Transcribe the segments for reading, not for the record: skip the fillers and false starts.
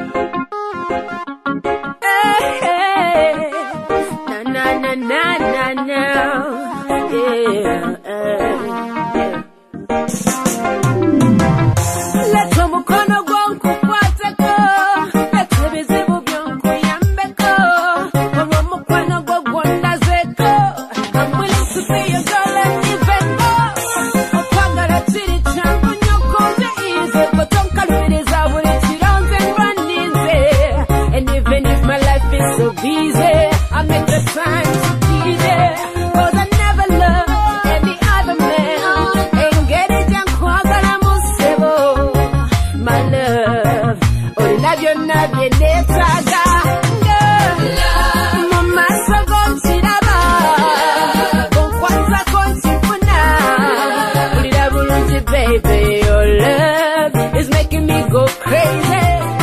Baby, your love is making me go crazy.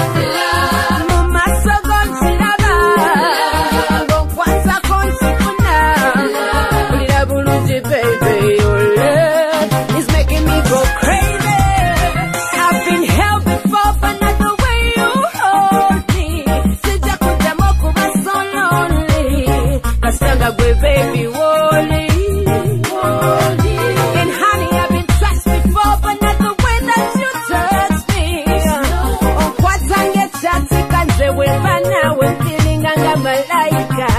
Baby, your love is making me go crazy. I've been held before, but not the way you hold me. Sijakuja mokuba so lonely. Kasanga gwe baby, Wally. And honey, I've been touched before, but not the way that you touch me. Oh, kwatange chati kanze webana, we feeling anga malaika.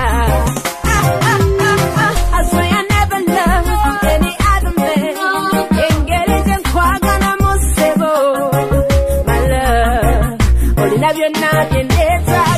I swear I never loved any other man. Engage and kwagana musebo. My love, only love you now, you later.